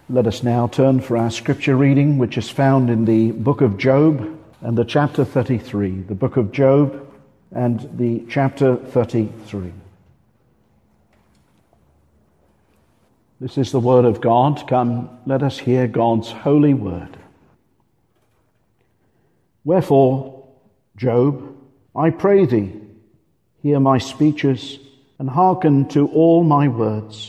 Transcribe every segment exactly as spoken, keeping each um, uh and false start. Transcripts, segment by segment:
Let us now turn for our scripture reading, which is found in the book of Job and the chapter thirty-three. The book of Job and the chapter thirty-three. This is the word of God. Come, let us hear God's holy word. Wherefore, Job, I pray thee, hear my speeches, and hearken to all my words.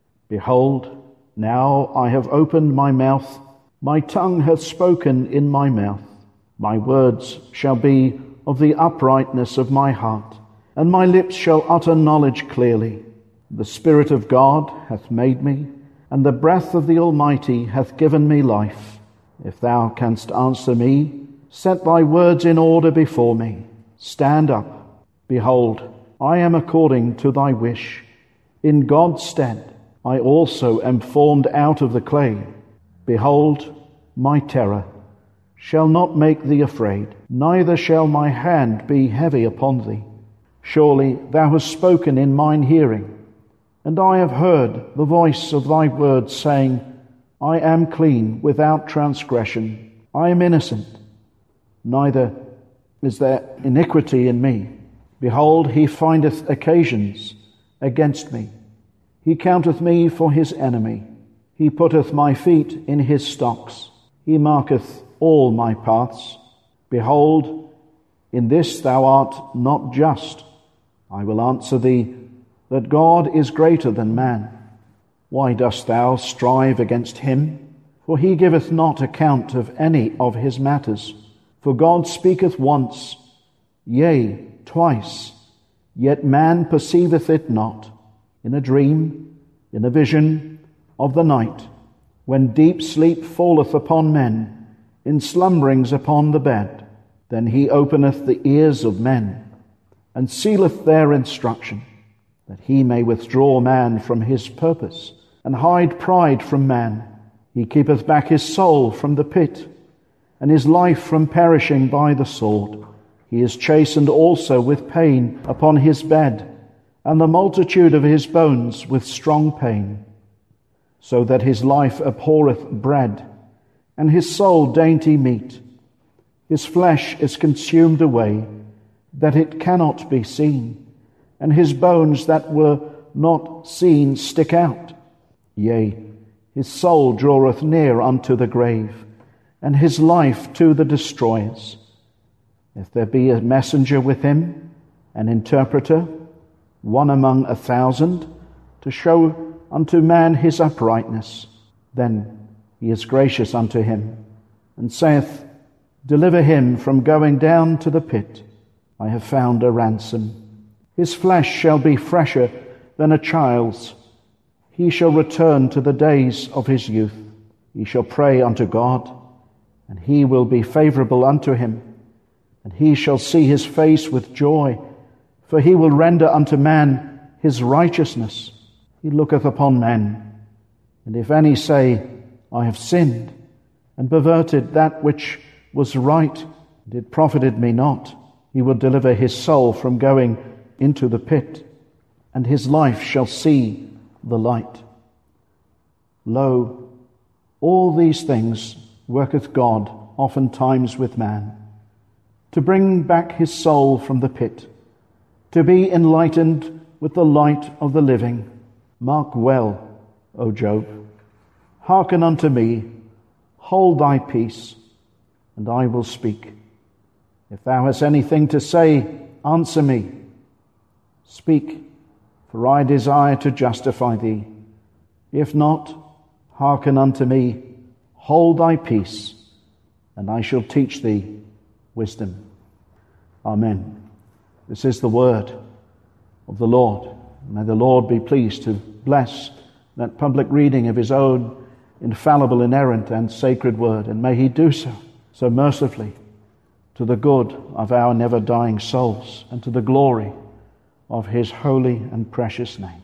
Behold, now I have opened my mouth, my tongue hath spoken in my mouth. My words shall be of the uprightness of my heart, and my lips shall utter knowledge clearly. The Spirit of God hath made me, and the breath of the Almighty hath given me life. If thou canst answer me, set thy words in order before me. Stand up. Behold, I am according to thy wish. In God's stead I also am formed out of the clay. Behold, my terror shall not make thee afraid, neither shall my hand be heavy upon thee. Surely thou hast spoken in mine hearing, and I have heard the voice of thy words, saying, I am clean without transgression, I am innocent, neither is there iniquity in me. Behold, he findeth occasions against me. He counteth me for his enemy. He putteth my feet in his stocks. He marketh all my paths. Behold, in this thou art not just. I will answer thee that God is greater than man. Why dost thou strive against him? For he giveth not account of any of his matters. For God speaketh once, yea, twice, yet man perceiveth it not. In a dream, in a vision of the night, when deep sleep falleth upon men, in slumberings upon the bed, then he openeth the ears of men, and sealeth their instruction, that he may withdraw man from his purpose, and hide pride from man. He keepeth back his soul from the pit, and his life from perishing by the sword. He is chastened also with pain upon his bed, and the multitude of his bones with strong pain, so that his life abhorreth bread, and his soul dainty meat. His flesh is consumed away, that it cannot be seen, and his bones that were not seen stick out. Yea, his soul draweth near unto the grave, and his life to the destroyers. If there be a messenger with him, an interpreter, one among a thousand, to show unto man his uprightness, then he is gracious unto him, and saith, Deliver him from going down to the pit. I have found a ransom. His flesh shall be fresher than a child's. He shall return to the days of his youth. He shall pray unto God, and he will be favorable unto him, and he shall see his face with joy. For he will render unto man his righteousness. He looketh upon men. And if any say, I have sinned, and perverted that which was right, and it profited me not, he will deliver his soul from going into the pit, and his life shall see the light. Lo, all these things worketh God oftentimes with man, to bring back his soul from the pit, to be enlightened with the light of the living. Mark well, O Job. Hearken unto me, hold thy peace, and I will speak. If thou hast anything to say, answer me. Speak, for I desire to justify thee. If not, hearken unto me, hold thy peace, and I shall teach thee wisdom. Amen. This is the word of the Lord. May the Lord be pleased to bless that public reading of his own infallible, inerrant, and sacred word, and may he do so, so mercifully, to the good of our never-dying souls, and to the glory of his holy and precious name.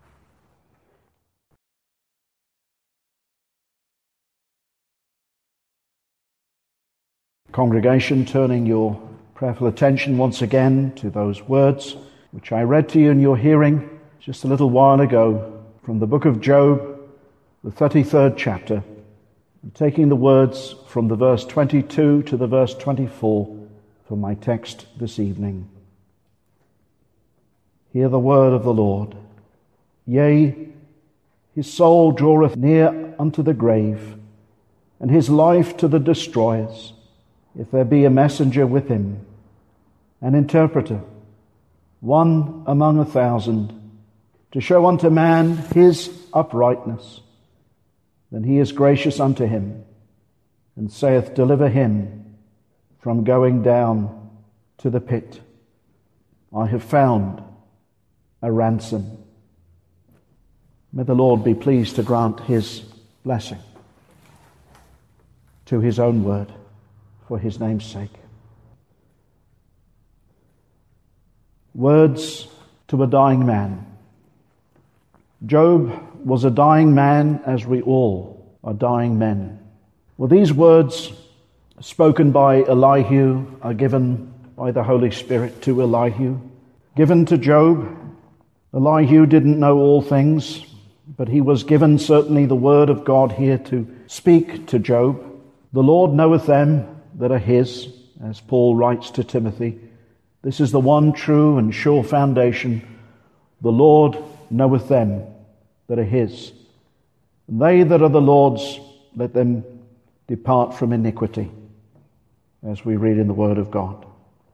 Congregation, turning your prayerful attention once again to those words which I read to you in your hearing just a little while ago from the book of Job, the thirty-third chapter, taking the words from the verse twenty-two to the verse twenty-four for my text this evening. Hear the word of the Lord. Yea, his soul draweth near unto the grave, and his life to the destroyers, if there be a messenger with him, an interpreter, one among a thousand, to show unto man his uprightness. Then he is gracious unto him, and saith, Deliver him from going down to the pit. I have found a ransom. May the Lord be pleased to grant his blessing to his own word for his name's sake. Words to a dying man. Job was a dying man, as we all are dying men. Well, these words spoken by Elihu are given by the Holy Spirit to Elihu, given to Job. Elihu didn't know all things, but he was given certainly the word of God here to speak to Job. The Lord knoweth them that are his, as Paul writes to Timothy. This is the one true and sure foundation. The Lord knoweth them that are his. And they that are the Lord's, let them depart from iniquity, as we read in the word of God.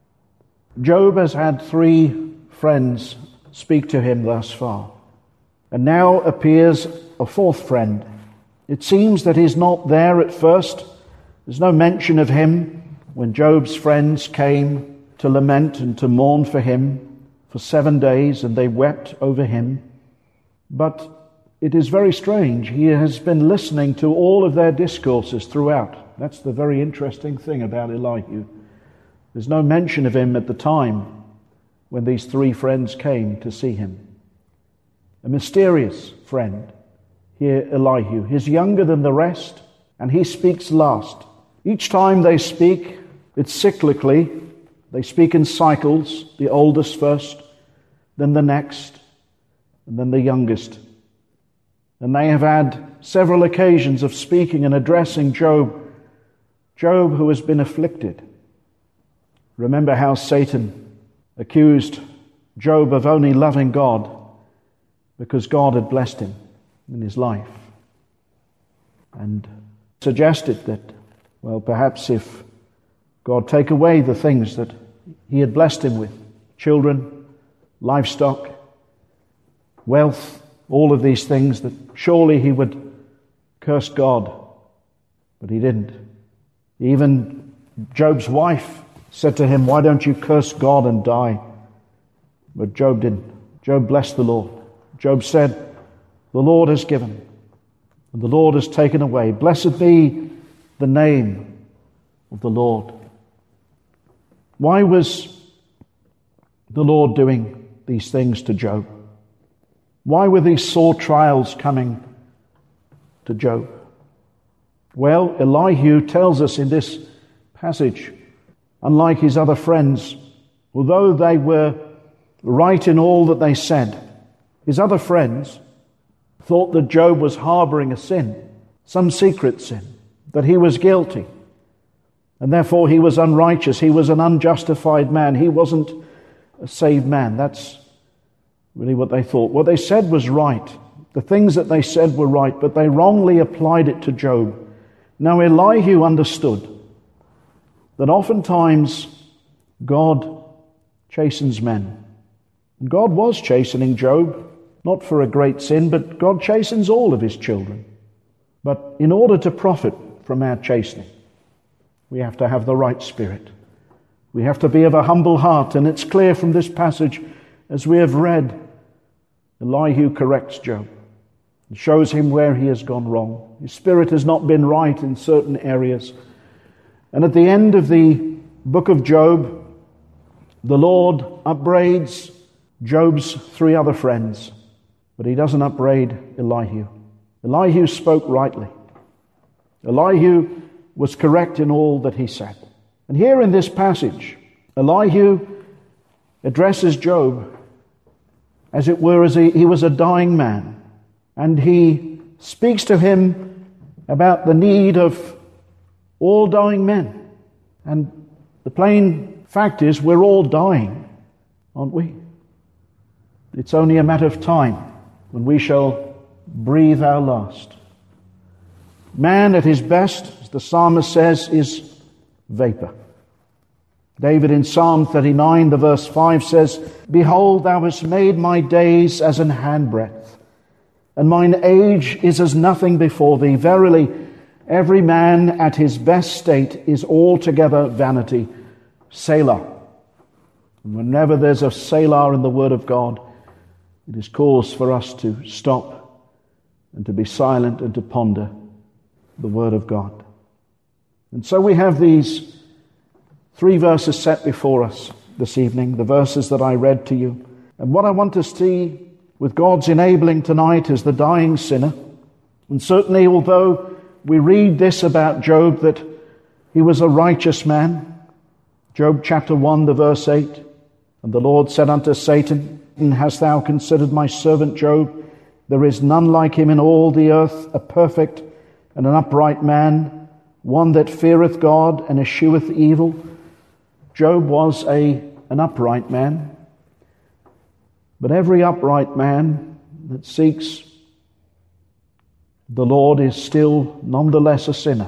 Job has had three friends speak to him thus far. And now appears a fourth friend. It seems that he's not there at first. There's no mention of him when Job's friends came to lament and to mourn for him for seven days, and they wept over him. But it is very strange. He has been listening to all of their discourses throughout. That's the very interesting thing about Elihu. There's no mention of him at the time when these three friends came to see him. A mysterious friend here, Elihu. He's younger than the rest, and he speaks last. Each time they speak, it's cyclically. They speak in cycles, the oldest first, then the next, and then the youngest. And they have had several occasions of speaking and addressing Job, Job who has been afflicted. Remember how Satan accused Job of only loving God because God had blessed him in his life, and suggested that, well, perhaps if God take away the things that he had blessed him with, children, livestock, wealth, all of these things, that surely he would curse God. But he didn't. Even Job's wife said to him, why don't you curse God and die? But Job didn't. Job blessed the Lord. Job said, the Lord has given, and the Lord has taken away. Blessed be the name of the Lord. Why was the Lord doing these things to Job? Why were these sore trials coming to Job? Well, Elihu tells us in this passage, unlike his other friends, although they were right in all that they said, his other friends thought that Job was harboring a sin, some secret sin, that he was guilty, and therefore he was unrighteous, he was an unjustified man, he wasn't a saved man. That's really what they thought. What they said was right. The things that they said were right, but they wrongly applied it to Job. Now Elihu understood that oftentimes God chastens men. And God was chastening Job, not for a great sin, but God chastens all of his children. But in order to profit from our chastening, we have to have the right spirit. We have to be of a humble heart, and it's clear from this passage, as we have read, Elihu corrects Job and shows him where he has gone wrong. His spirit has not been right in certain areas. And at the end of the book of Job, the Lord upbraids Job's three other friends, but he doesn't upbraid Elihu. Elihu spoke rightly. Elihu was correct in all that he said. And here in this passage, Elihu addresses Job as it were as he, he was a dying man, and he speaks to him about the need of all dying men. And the plain fact is, we're all dying, aren't we? It's only a matter of time when we shall breathe our last. Man at his best, as the psalmist says, is vapor. David in Psalm thirty-nine, the verse five says, "Behold, thou hast made my days as an handbreadth, and mine age is as nothing before thee. Verily, every man at his best state is altogether vanity." Selah. And whenever there's a Selah in the Word of God, it is cause for us to stop and to be silent and to ponder the Word of God. And so we have these three verses set before us this evening, the verses that I read to you. And what I want to see with God's enabling tonight is the dying sinner. And certainly, although we read this about Job, that he was a righteous man, Job chapter one, the verse eight, "And the Lord said unto Satan, Hast thou considered my servant Job? There is none like him in all the earth, a perfect and an upright man, one that feareth God and escheweth evil." Job was a, an upright man. But every upright man that seeks the Lord is still nonetheless a sinner.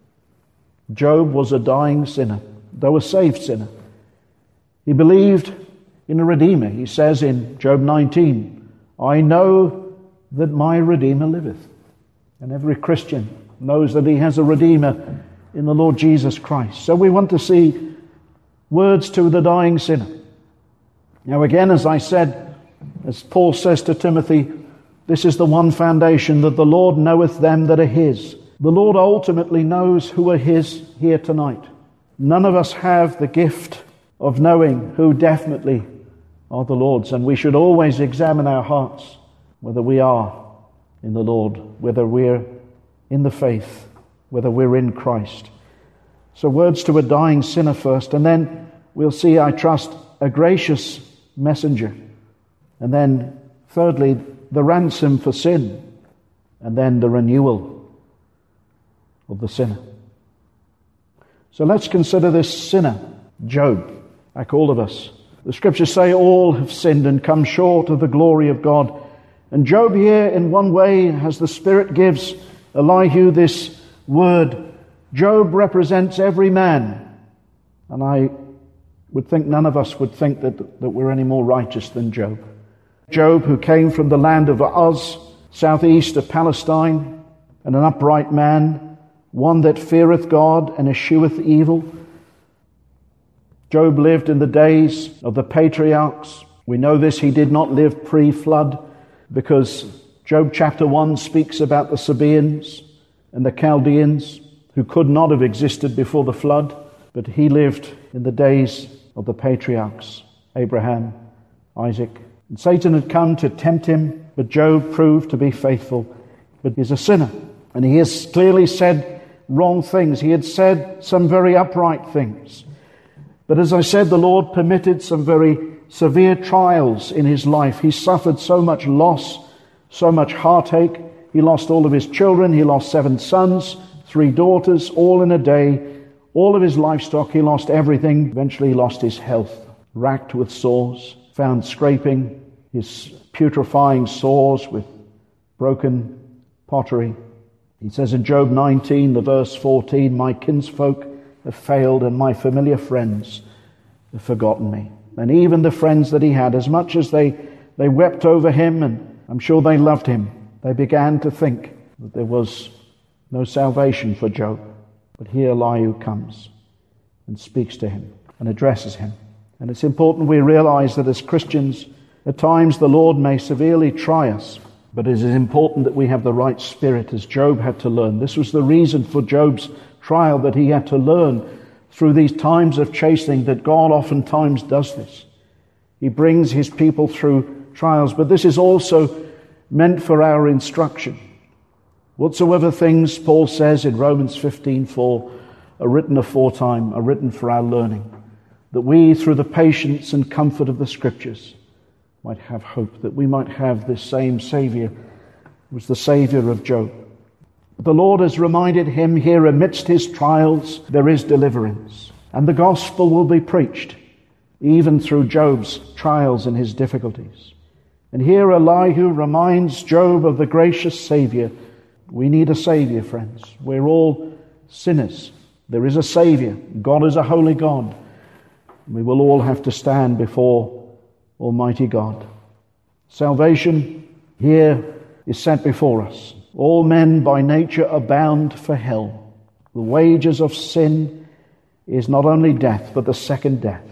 Job was a dying sinner, though a saved sinner. He believed in a Redeemer. He says in Job nineteen, "I know that my Redeemer liveth." And every Christian knows that he has a Redeemer in the Lord Jesus Christ. So we want to see words to the dying sinner. Now again, as I said, as Paul says to Timothy, this is the one foundation, that the Lord knoweth them that are his. The Lord ultimately knows who are his here tonight. None of us have the gift of knowing who definitely are the Lord's, and we should always examine our hearts, whether we are in the Lord, whether we're in the faith, whether we're in Christ. So words to a dying sinner first, and then we'll see, I trust, a gracious messenger. And then, thirdly, the ransom for sin, and then the renewal of the sinner. So let's consider this sinner, Job, like all of us. The scriptures say all have sinned and come short of the glory of God. And Job here, in one way, as the Spirit gives Elihu this word, Job represents every man. And I would think none of us would think that, that we're any more righteous than Job. Job, who came from the land of Uz, southeast of Palestine, and an upright man, one that feareth God and escheweth evil. Job lived in the days of the patriarchs. We know this, he did not live pre-flood, because Job chapter one speaks about the Sabaeans and the Chaldeans, who could not have existed before the flood, but he lived in the days of the patriarchs, Abraham, Isaac. And Satan had come to tempt him, but Job proved to be faithful. But he's a sinner, and he has clearly said wrong things. He had said some very upright things. But as I said, the Lord permitted some very severe trials in his life. He suffered so much loss, so much heartache. He lost all of his children. He lost seven sons, three daughters, all in a day. All of his livestock, he lost everything. Eventually he lost his health, racked with sores, found scraping his putrefying sores with broken pottery. He says in Job nineteen, the verse fourteen, "My kinsfolk have failed, and my familiar friends have forgotten me." And even the friends that he had, as much as they, they wept over him, and I'm sure they loved him, they began to think that there was no salvation for Job. But here Elihu comes and speaks to him and addresses him. And it's important we realize that as Christians, at times the Lord may severely try us, but it is important that we have the right spirit, as Job had to learn. This was the reason for Job's trial, that he had to learn through these times of chastening that God oftentimes does this. He brings his people through trials, but this is also meant for our instruction. Whatsoever things, Paul says in Romans fifteen four, are written aforetime, are written for our learning, that we, through the patience and comfort of the Scriptures, might have hope, that we might have this same Savior was the Saviour of Job. The Lord has reminded him here amidst his trials there is deliverance, and the gospel will be preached even through Job's trials and his difficulties. And here Elihu reminds Job of the gracious Saviour. We need a Saviour, friends. We're all sinners. There is a Saviour. God is a holy God. We will all have to stand before Almighty God. Salvation here is set before us. All men by nature are bound for hell. The wages of sin is not only death, but the second death.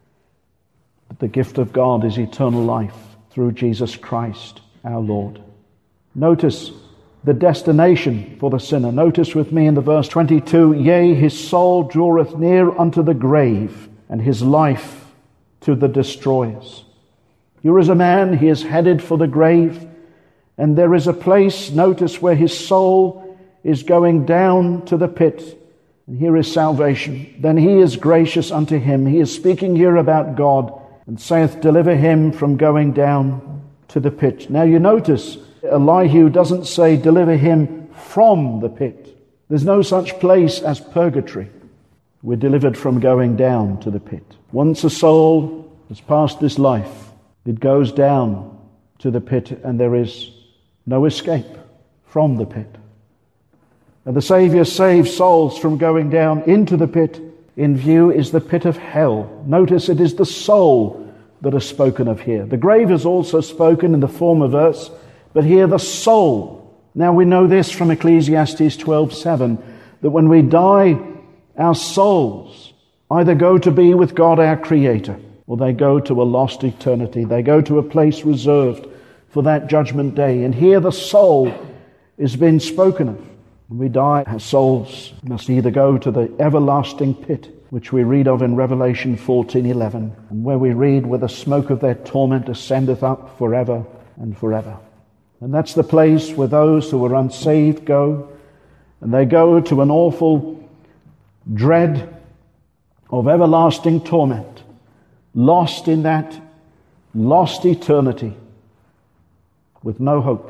But the gift of God is eternal life through Jesus Christ our Lord. Notice the destination for the sinner. Notice with me in the verse twenty-two, yea, his soul draweth near unto the grave, and his life to the destroyers. Here is a man, he is headed for the grave, and there is a place, notice, where his soul is going down to the pit. And here is salvation. Then he is gracious unto him. He is speaking here about God, and saith, deliver him from going down to the pit. Now you notice, Elihu doesn't say deliver him from the pit. There's no such place as purgatory. We're delivered from going down to the pit. Once a soul has passed this life, it goes down to the pit, and there is no escape from the pit. And the Saviour saves souls from going down into the pit. In view is the pit of hell. Notice it is the soul that is spoken of here. The grave is also spoken in the former verse, but here the soul. Now we know this from Ecclesiastes twelve seven, that when we die, our souls either go to be with God our Creator, or they go to a lost eternity. They go to a place reserved for that judgment day. And here the soul is being spoken of. When we die, our souls must either go to the everlasting pit, which we read of in Revelation fourteen eleven, and where we read, where the smoke of their torment ascendeth up forever and forever. And that's the place where those who are unsaved go, and they go to an awful dread of everlasting torment, lost in that lost eternity with no hope.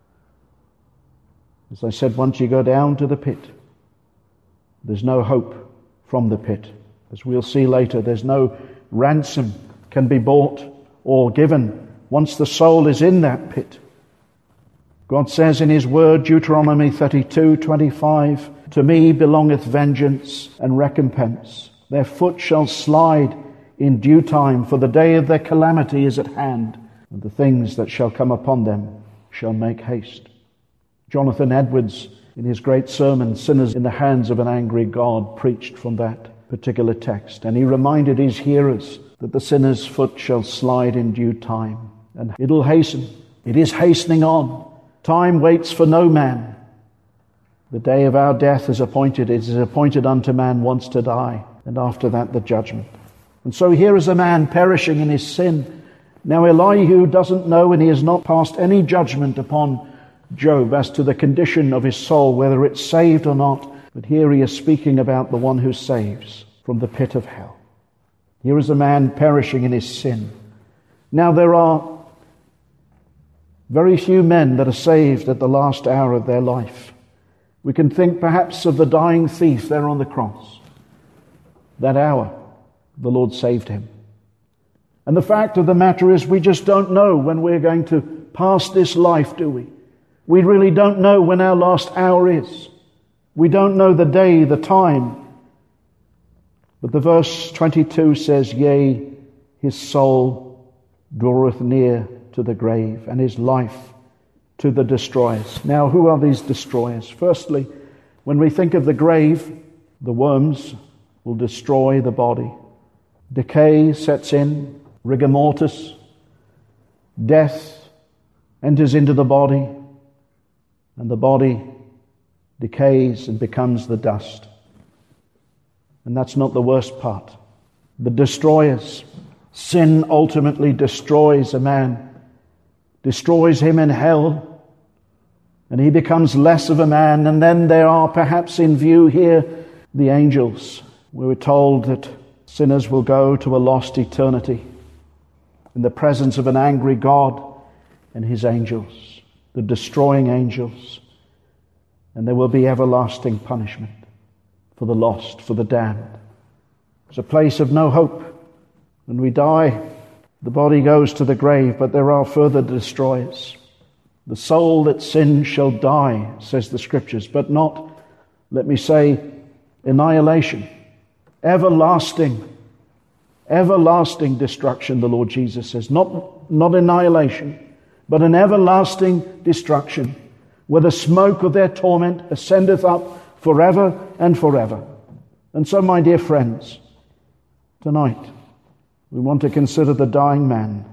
As I said, once you go down to the pit, there's no hope from the pit. As we'll see later, there's no ransom can be bought or given once the soul is in that pit. God says in his word, Deuteronomy thirty-two twenty-five, to me belongeth vengeance and recompense. Their foot shall slide in due time, for the day of their calamity is at hand, and the things that shall come upon them shall make haste. Jonathan Edwards, in his great sermon, Sinners in the Hands of an Angry God, preached from that particular text. And he reminded his hearers that the sinner's foot shall slide in due time. And it'll hasten. It is hastening on. Time waits for no man. The day of our death is appointed. It is appointed unto man once to die, and after that the judgment. And so here is a man perishing in his sin. Now Elihu doesn't know, and he has not passed any judgment upon Job as to the condition of his soul, whether it's saved or not. But here he is speaking about the one who saves from the pit of hell. Here is a man perishing in his sin. Now there are very few men that are saved at the last hour of their life. We can think perhaps of the dying thief there on the cross. That hour, the Lord saved him. And the fact of the matter is, we just don't know when we're going to pass this life, do we? We really don't know when our last hour is. We don't know the day, the time. But the verse twenty-two says, yea, his soul draweth near to the grave, and his life to the destroyers. Now, who are these destroyers? Firstly, when we think of the grave, the worms will destroy the body. Decay sets in, rigor mortis. Death enters into the body, and the body decays and becomes the dust. And that's not the worst part. The destroyers. Sin ultimately destroys a man, destroys him in hell, and he becomes less of a man. And then there are perhaps in view here the angels. We were told that sinners will go to a lost eternity in the presence of an angry God and his angels. the destroying angels, and there will be everlasting punishment for the lost, for the damned. It's a place of no hope. When we die, the body goes to the grave, but there are further destroyers. The soul that sins shall die, says the Scriptures, but not, let me say, annihilation. Everlasting, everlasting destruction, the Lord Jesus says. Not, not annihilation, but an everlasting destruction, where the smoke of their torment ascendeth up forever and forever. And so, my dear friends, tonight we want to consider the dying man.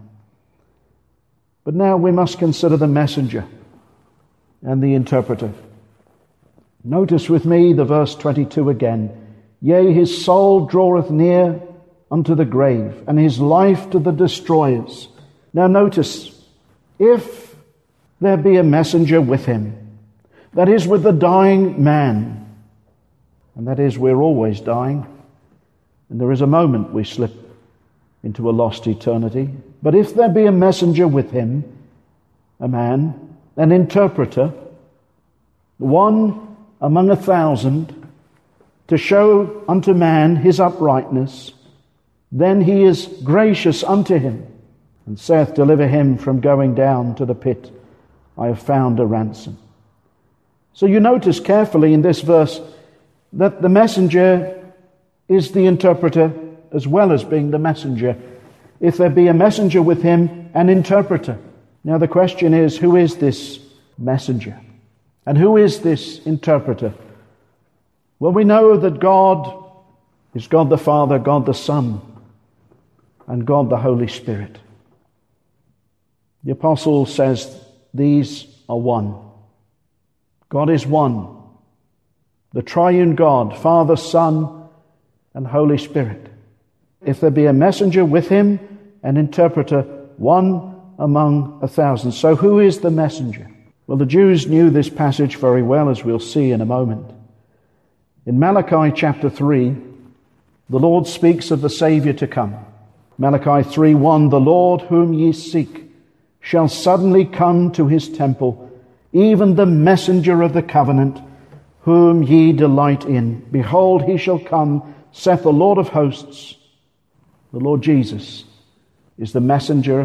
But now we must consider the messenger and the interpreter. Notice with me the verse twenty-two again. Yea, his soul draweth near unto the grave, and his life to the destroyers. Now notice, if there be a messenger with him, that is with the dying man, and that is we're always dying, and there is a moment we slip into a lost eternity. But if there be a messenger with him, a man, an interpreter, one among a thousand, to show unto man his uprightness, then he is gracious unto him, and saith, deliver him from going down to the pit. I have found a ransom. So you notice carefully in this verse that the messenger is the interpreter as well as being the messenger. If there be a messenger with him, an interpreter. Now the question is, who is this messenger? And who is this interpreter? Well, we know that God is God the Father, God the Son, and God the Holy Spirit. The apostle says these are one. God is one. The triune God, Father, Son, and Holy Spirit. If there be a messenger with him, an interpreter, one among a thousand. So who is the messenger? Well, the Jews knew this passage very well, as we'll see in a moment. In Malachi chapter three, the Lord speaks of the Savior to come. Malachi three one, the Lord whom ye seek shall suddenly come to his temple, even the messenger of the covenant, whom ye delight in. Behold, he shall come, saith the Lord of hosts. The Lord Jesus is the messenger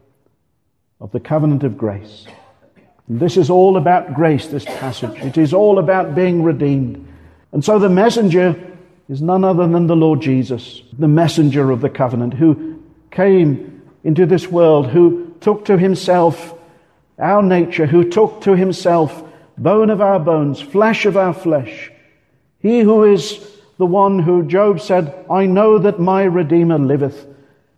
of the covenant of grace. And this is all about grace, this passage. It is all about being redeemed. And so the messenger is none other than the Lord Jesus, the messenger of the covenant, who came into this world, who took to himself our nature, who took to himself bone of our bones, flesh of our flesh. He who is the one who Job said, I know that my Redeemer liveth.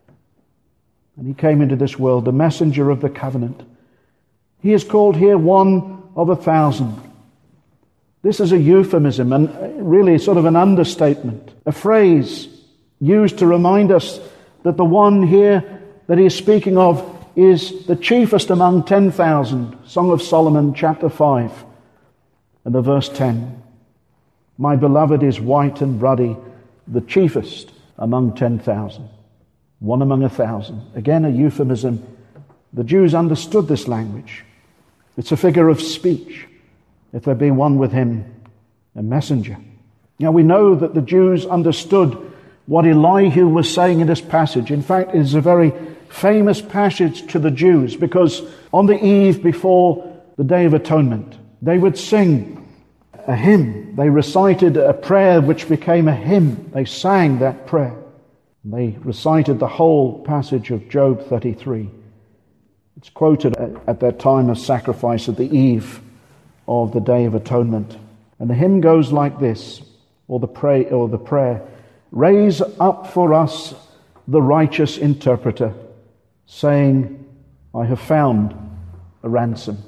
And he came into this world, the messenger of the covenant. He is called here one of a thousand. This is a euphemism and really sort of an understatement, a phrase used to remind us that the one here that he is speaking of is the chiefest among ten thousand. Song of Solomon, chapter five, and the verse ten. My beloved is white and ruddy, the chiefest among ten thousand. One among a thousand. Again, a euphemism. The Jews understood this language. It's a figure of speech. If there be one with him, a messenger. Now we know that the Jews understood what Elihu was saying in this passage. In fact, it is a very famous passage to the Jews, because on the eve before the Day of Atonement, they would sing a hymn. They recited a prayer which became a hymn. They sang that prayer. They recited the whole passage of Job thirty-three. It's quoted at that time of sacrifice at the eve of the Day of Atonement. And the hymn goes like this, or the pray, or the prayer: raise up for us the righteous interpreter, saying, I have found a ransom.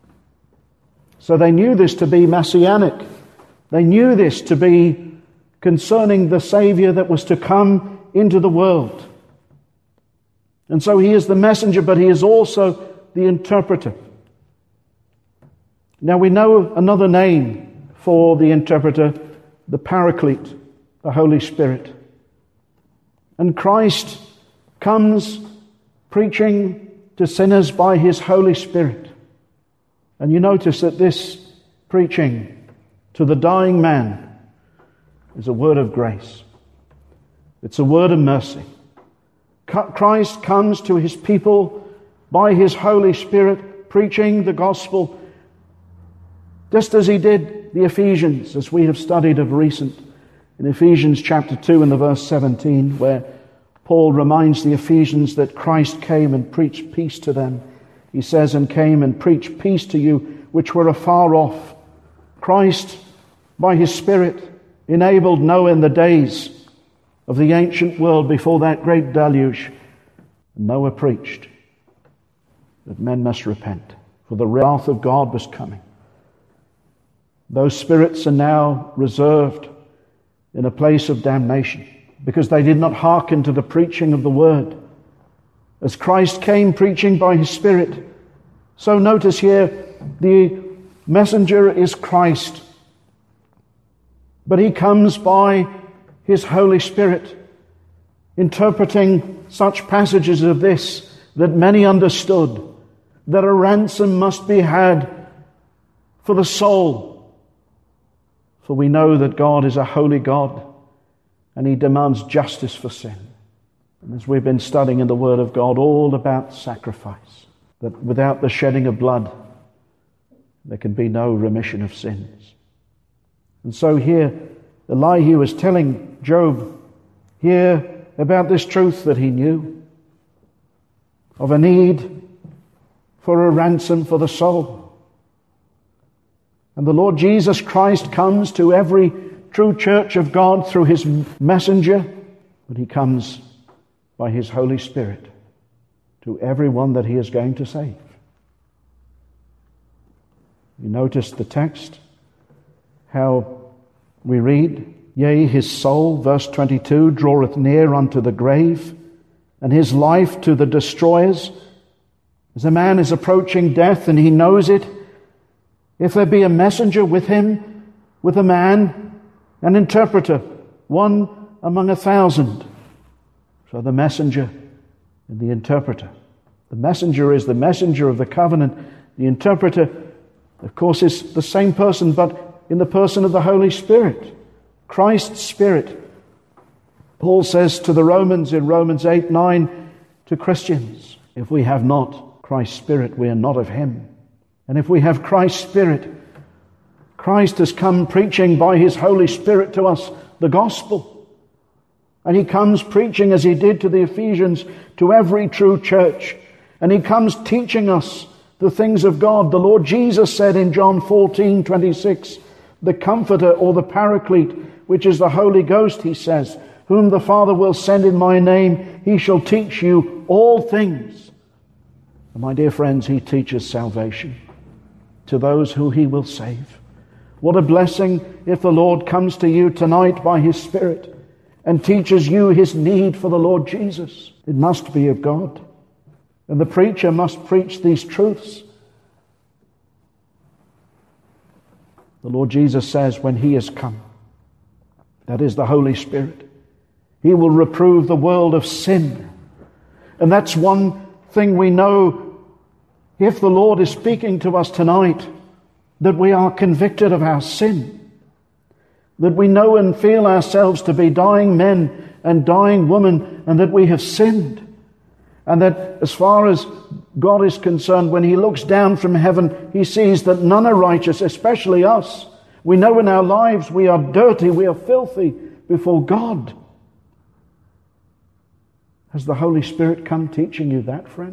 So they knew this to be messianic. They knew this to be concerning the Savior that was to come into the world. And so he is the messenger, but he is also the interpreter. Now we know another name for the interpreter, the Paraclete, the Holy Spirit. And Christ comes preaching to sinners by his Holy Spirit. And you notice that this preaching to the dying man is a word of grace. It's a word of mercy. Christ comes to his people by his Holy Spirit, preaching the gospel, just as he did the Ephesians, as we have studied of recent, in Ephesians chapter two and the verse seventeen, where Paul reminds the Ephesians that Christ came and preached peace to them. He says, and came and preached peace to you which were afar off. Christ, by his Spirit, enabled Noah in the days of the ancient world before that great deluge. Noah preached that men must repent, for the wrath of God was coming. Those spirits are now reserved in a place of damnation because they did not hearken to the preaching of the word. As Christ came preaching by his Spirit, so notice here the messenger is Christ, but he comes by his Holy Spirit, interpreting such passages of this that many understood, that a ransom must be had for the soul. For we know that God is a holy God and he demands justice for sin. And as we've been studying in the Word of God all about sacrifice, that without the shedding of blood there can be no remission of sins. And so here Elihu was telling Job here about this truth that he knew, of a need for a ransom for the soul. And the Lord Jesus Christ comes to every true church of God through his messenger, but he comes by his Holy Spirit to everyone that he is going to save. You notice the text, how we read, yea, his soul, verse twenty-two, draweth near unto the grave, and his life to the destroyers. As a man is approaching death and he knows it, if there be a messenger with him, with a man, an interpreter, one among a thousand. So the messenger and the interpreter. The messenger is the messenger of the covenant. The interpreter, of course, is the same person, but in the person of the Holy Spirit, Christ's Spirit. Paul says to the Romans in Romans eight nine, to Christians, if we have not Christ's Spirit, we are not of him. And if we have Christ's Spirit, Christ has come preaching by his Holy Spirit to us the gospel. And he comes preaching, as he did to the Ephesians, to every true church. And he comes teaching us the things of God. The Lord Jesus said in John fourteen twenty-six, the Comforter or the Paraclete, which is the Holy Ghost, he says, whom the Father will send in my name, he shall teach you all things. And my dear friends, he teaches salvation to those who he will save. What a blessing if the Lord comes to you tonight by his Spirit and teaches you his need for the Lord Jesus. It must be of God. And the preacher must preach these truths. The Lord Jesus says when he has come, that is the Holy Spirit, he will reprove the world of sin. And that's one thing we know, if the Lord is speaking to us tonight, that we are convicted of our sin. That we know and feel ourselves to be dying men and dying women, and that we have sinned. And that as far as God is concerned, when he looks down from heaven, he sees that none are righteous, especially us. We know in our lives we are dirty, we are filthy before God. Has the Holy Spirit come teaching you that, friend?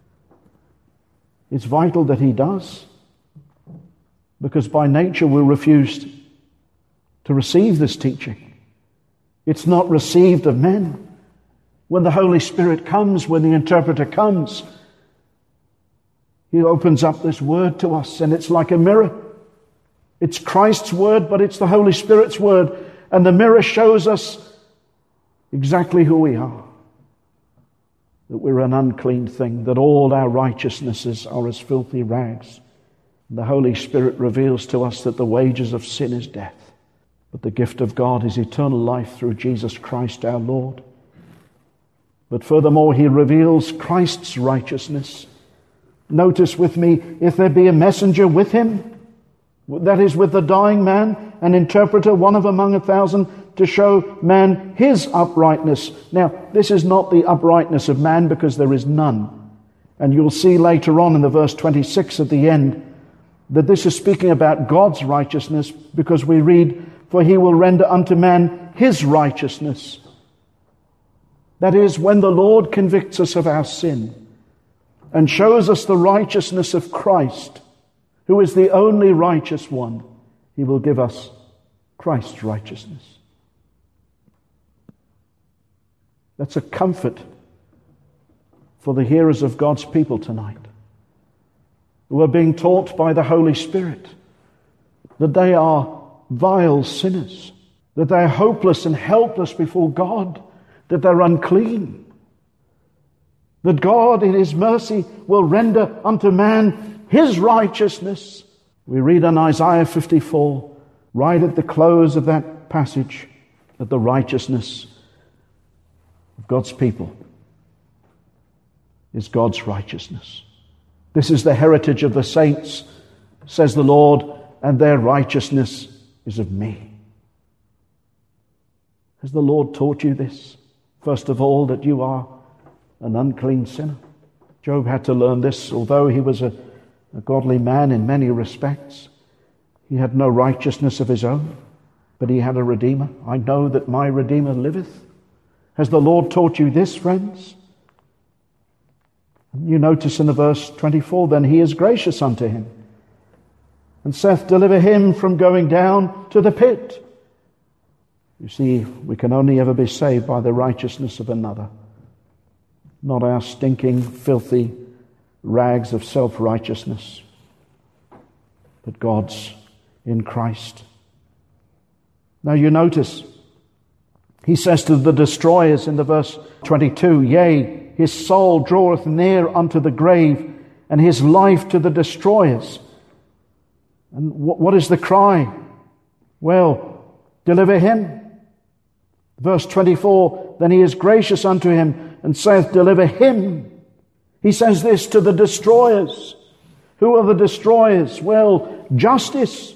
It's vital that he does. Because by nature we refuse to receive this teaching. It's not received of men. When the Holy Spirit comes, when the interpreter comes, he opens up this word to us, and it's like a mirror. It's Christ's word, but it's the Holy Spirit's word. And the mirror shows us exactly who we are. That we're an unclean thing, that all our righteousnesses are as filthy rags. And the Holy Spirit reveals to us that the wages of sin is death, but the gift of God is eternal life through Jesus Christ our Lord. But furthermore, he reveals Christ's righteousness, Notice with me, if there be a messenger with him, that is with the dying man, an interpreter, one of among a thousand, to show man his uprightness. Now, this is not the uprightness of man, because there is none. And you'll see later on in the verse twenty-six at the end that this is speaking about God's righteousness, because we read, for he will render unto man his righteousness. That is, when the Lord convicts us of our sin and shows us the righteousness of Christ, who is the only righteous one, he will give us Christ's righteousness. That's a comfort for the hearers of God's people tonight, who are being taught by the Holy Spirit that they are vile sinners, that they are hopeless and helpless before God, that they're unclean, that God in his mercy will render unto man his righteousness. We read in Isaiah fifty-four, right at the close of that passage, that the righteousness of God's people is God's righteousness. This is the heritage of the saints, says the Lord, and their righteousness is of me. Has the Lord taught you this? First of all, that you are an unclean sinner. Job had to learn this. Although he was a, a godly man in many respects, he had no righteousness of his own, but he had a Redeemer. I know that my Redeemer liveth. Has the Lord taught you this, friends? You notice in the verse twenty-four, then he is gracious unto him, and saith, deliver him from going down to the pit. You see, we can only ever be saved by the righteousness of another, not our stinking, filthy rags of self-righteousness, but God's in Christ. Now you notice, he says to the destroyers in the verse twenty-two, yea, his soul draweth near unto the grave, and his life to the destroyers. And what is the cry? Well, deliver him. Verse twenty-four, then he is gracious unto him, and saith, deliver him. He says this to the destroyers. Who are the destroyers? Well, justice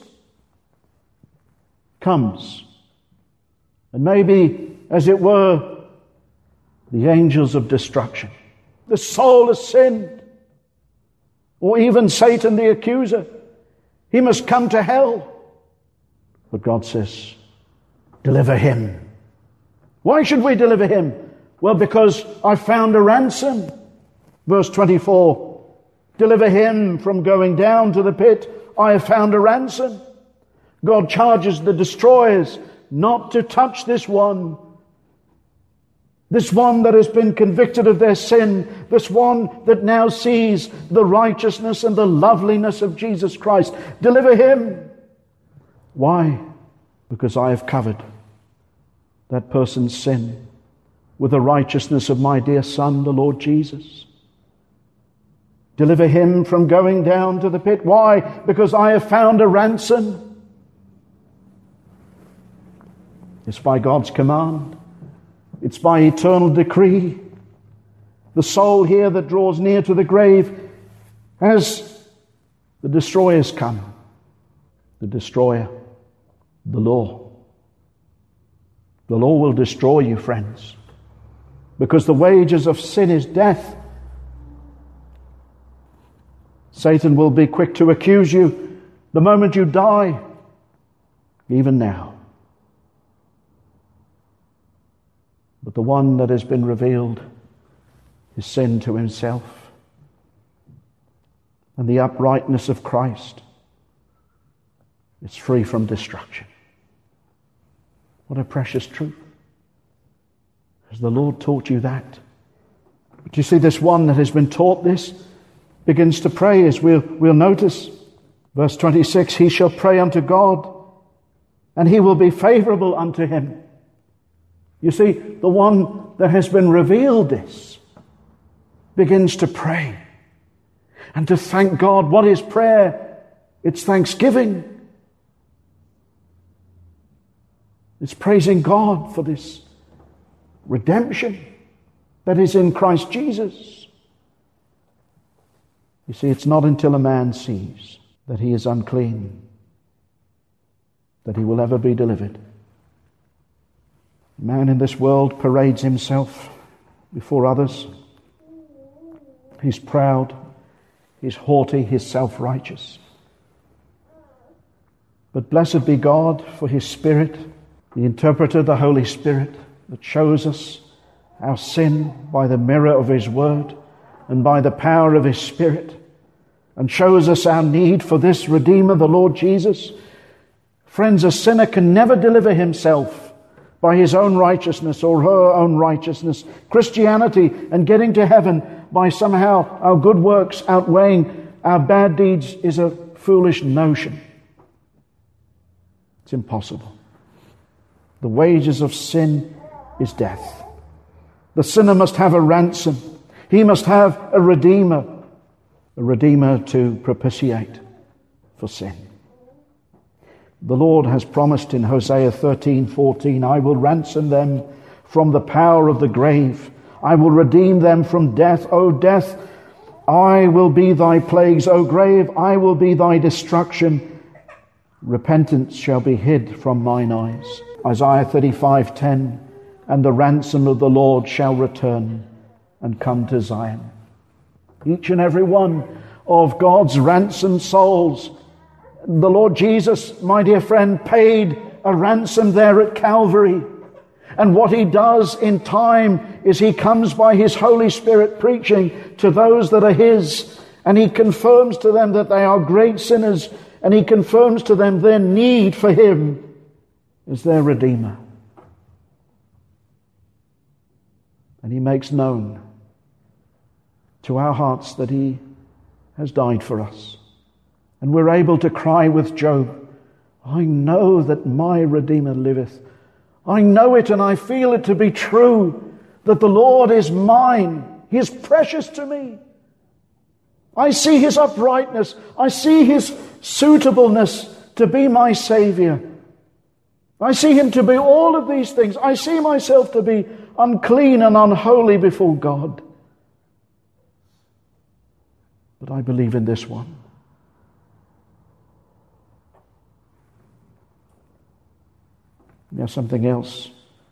comes. And maybe, as it were, the angels of destruction. The soul has sinned. Or even Satan the accuser. He must come to hell. But God says, deliver him. Why should we deliver him? Well, because I found a ransom. Verse twenty-four, deliver him from going down to the pit. I have found a ransom. God charges the destroyers not to touch this one. This one that has been convicted of their sin. This one that now sees the righteousness and the loveliness of Jesus Christ. Deliver him. Why? Because I have covered that person's sin with the righteousness of my dear Son, the Lord Jesus. Deliver him from going down to the pit. Why? Because I have found a ransom. It's by God's command. It's by eternal decree. The soul here that draws near to the grave, as the destroyers come, the destroyer, the law. The law will destroy you, friends, because the wages of sin is death. Satan will be quick to accuse you the moment you die, even now. But the one that has been revealed is sin to himself, and the uprightness of Christ is free from destruction. What a precious truth. Has the Lord taught you that? But you see, this one that has been taught this begins to pray, as we'll, we'll notice. Verse twenty-six, he shall pray unto God, and he will be favorable unto him. You see, the one that has been revealed this begins to pray and to thank God. What is prayer? It's thanksgiving. It's praising God for this redemption that is in Christ Jesus. You see, it's not until a man sees that he is unclean that he will ever be delivered. Man in this world parades himself before others. He's proud, he's haughty, he's self-righteous. But blessed be God for his Spirit, the interpreter, the Holy Spirit, that shows us our sin by the mirror of his word and by the power of his Spirit, and shows us our need for this Redeemer, the Lord Jesus. Friends, a sinner can never deliver himself by his own righteousness or her own righteousness. Christianity and getting to heaven by somehow our good works outweighing our bad deeds is a foolish notion. It's impossible. The wages of sin is death. The sinner must have a ransom. He must have a redeemer, a redeemer to propitiate for sin. The Lord has promised in Hosea thirteen fourteen, I will ransom them from the power of the grave. I will redeem them from death. O death, I will be thy plagues. O grave, I will be thy destruction. Repentance shall be hid from mine eyes. Isaiah thirty-five ten, and the ransom of the Lord shall return and come to Zion. Each and every one of God's ransomed souls, the Lord Jesus, my dear friend, paid a ransom there at Calvary. And what he does in time is he comes by his Holy Spirit preaching to those that are his, and he confirms to them that they are great sinners, and he confirms to them their need for him as their Redeemer. And he makes known to our hearts that he has died for us. And we're able to cry with Job, I know that my Redeemer liveth. I know it and I feel it to be true, that the Lord is mine. He is precious to me. I see his uprightness. I see his suitableness to be my Savior. I see him to be all of these things. I see myself to be unclean and unholy before God. But I believe in this one. Now something else.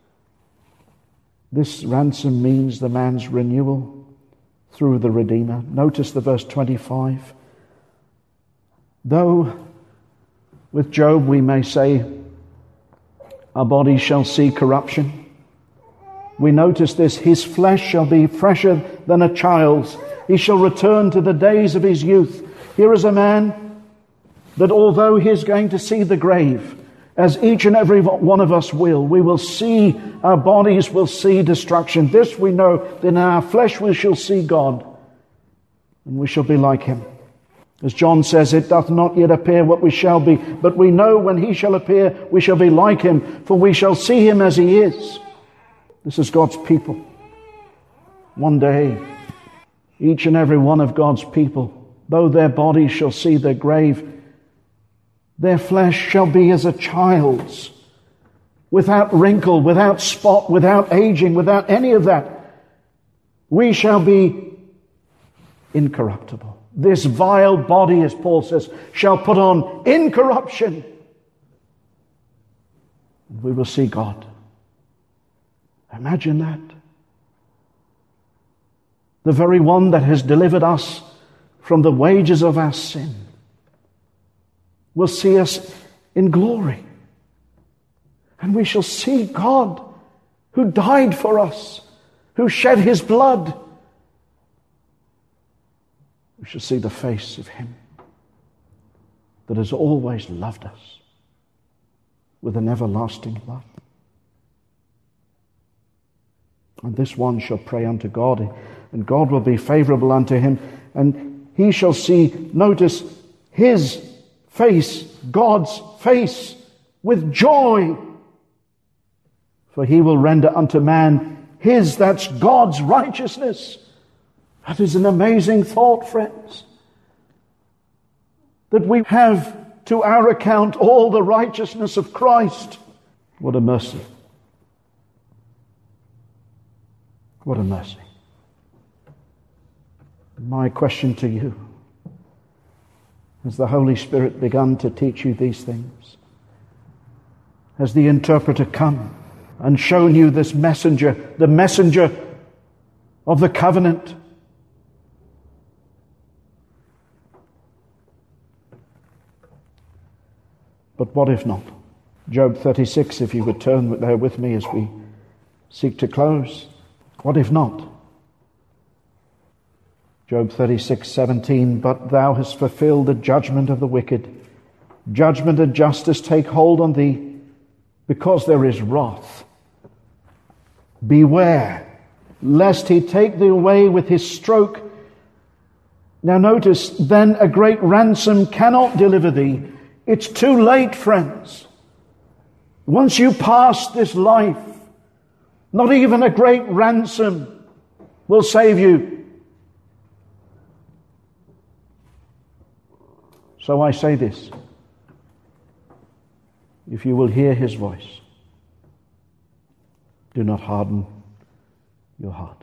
This ransom means the man's renewal through the Redeemer. Notice the verse twenty-five. Though with Job we may say, our bodies shall see corruption, we notice this, his flesh shall be fresher than a child's. He shall return to the days of his youth. Here is a man that although he is going to see the grave, as each and every one of us will, we will see, our bodies will see destruction. This we know, that in our flesh we shall see God, and we shall be like him. As John says, it doth not yet appear what we shall be, but we know when he shall appear, we shall be like him, for we shall see him as he is. This is God's people. One day, each and every one of God's people, though their bodies shall see their grave, their flesh shall be as a child's, without wrinkle, without spot, without aging, without any of that. We shall be incorruptible. This vile body, as Paul says, shall put on incorruption. And we will see God. Imagine that. The very one that has delivered us from the wages of our sin will see us in glory. And we shall see God who died for us, who shed his blood. We shall see the face of him that has always loved us with an everlasting love. And this one shall pray unto God, and God will be favorable unto him, and he shall see, notice, his face, God's face, with joy. For he will render unto man his, that's God's righteousness. That is an amazing thought, friends. That we have to our account all the righteousness of Christ. What a mercy. What a mercy. My question to you, Has the Holy Spirit begun to teach you these things? Has the interpreter come and shown you this messenger, the messenger of the covenant? But what if not? Job thirty-six, if you would turn there with me as we seek to close. What if not? Job thirty-six, seventeen, but thou hast fulfilled the judgment of the wicked. Judgment and justice take hold on thee, because there is wrath. Beware, lest he take thee away with his stroke. Now notice, then a great ransom cannot deliver thee. It's too late, friends. Once you pass this life, not even a great ransom will save you. So I say this: if you will hear his voice, do not harden your heart.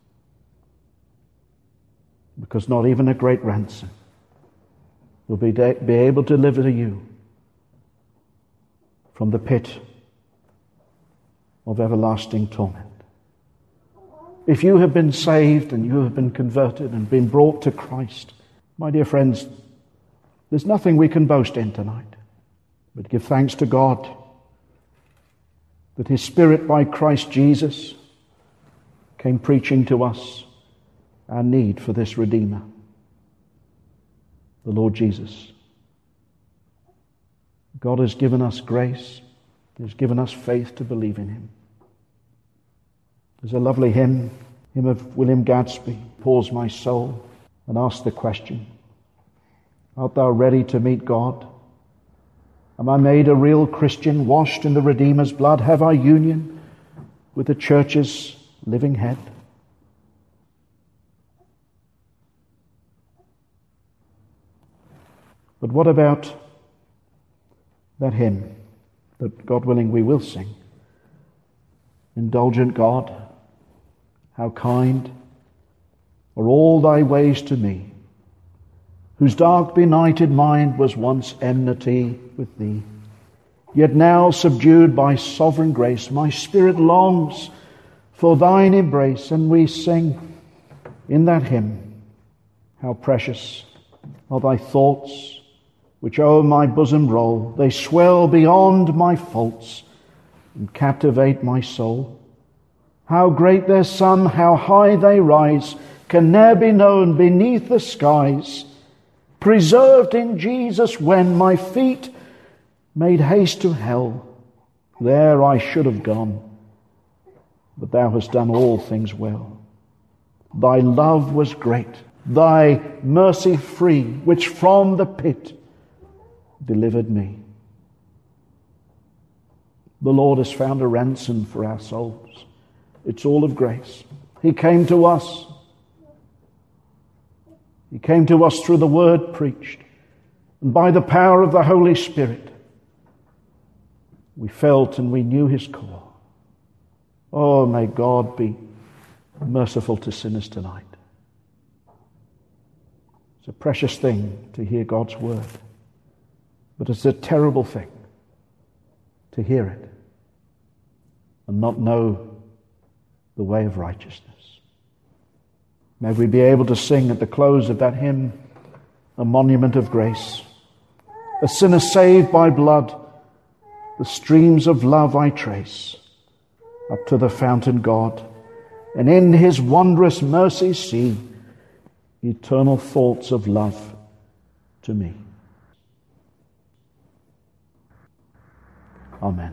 Because not even a great ransom will be, de- be able to deliver you from the pit of everlasting torment. If you have been saved and you have been converted and been brought to Christ, my dear friends, there's nothing we can boast in tonight, but give thanks to God that his Spirit by Christ Jesus came preaching to us our need for this Redeemer, the Lord Jesus. God has given us grace. He has given us faith to believe in him. There's a lovely hymn, hymn of William Gadsby, Pause My Soul, and ask the question, art thou ready to meet God? Am I made a real Christian, washed in the Redeemer's blood? Have I union with the church's living head? But what about that hymn that, God willing, we will sing? Indulgent God, how kind are all thy ways to me, whose dark benighted mind was once enmity with thee. Yet now, subdued by sovereign grace, my spirit longs for thine embrace. And we sing in that hymn, how precious are thy thoughts, which o'er my bosom roll. They swell beyond my faults and captivate my soul. How great their sum, how high they rise, can ne'er be known beneath the skies. Preserved in Jesus when my feet made haste to hell, there I should have gone, but thou hast done all things well. Thy love was great, thy mercy free, which from the pit delivered me. The Lord has found a ransom for our souls. It's all of grace. He came to us. He came to us through the word preached. And by the power of the Holy Spirit, we felt and we knew his call. Oh, may God be merciful to sinners tonight. It's a precious thing to hear God's word. But it's a terrible thing to hear it and not know the way of righteousness. May we be able to sing at the close of that hymn, a monument of grace. A sinner saved by blood, the streams of love I trace up to the fountain God, and in his wondrous mercy see eternal thoughts of love to me. Amen.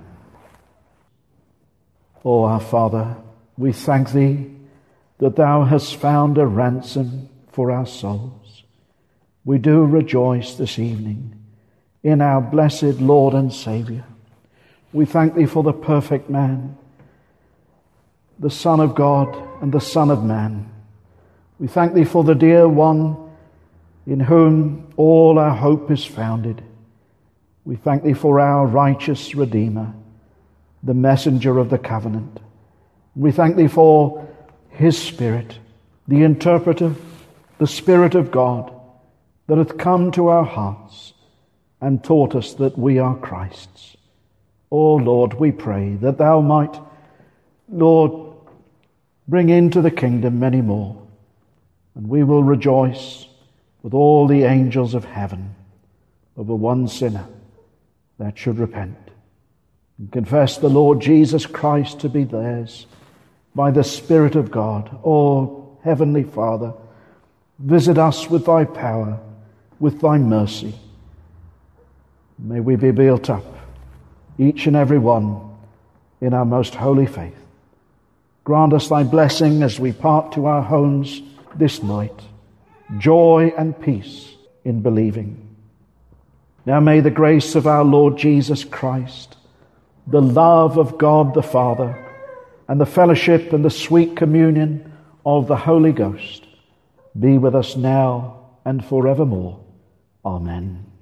O our Father, we thank thee that thou hast found a ransom for our souls. We do rejoice this evening in our blessed Lord and Saviour. We thank thee for the perfect man, the Son of God and the Son of Man. We thank thee for the dear one in whom all our hope is founded. We thank thee for our righteous Redeemer, the messenger of the covenant. We thank thee for his Spirit, the interpreter, the Spirit of God, that hath come to our hearts and taught us that we are Christ's. O Lord, we pray that thou might, Lord, bring into the kingdom many more, and we will rejoice with all the angels of heaven over one sinner that should repent and confess the Lord Jesus Christ to be theirs by the Spirit of God. O Heavenly Father, visit us with thy power, with thy mercy. May we be built up, each and every one, in our most holy faith. Grant us thy blessing as we part to our homes this night, joy and peace in believing. Now may the grace of our Lord Jesus Christ, the love of God the Father, and the fellowship and the sweet communion of the Holy Ghost be with us now and forevermore. Amen.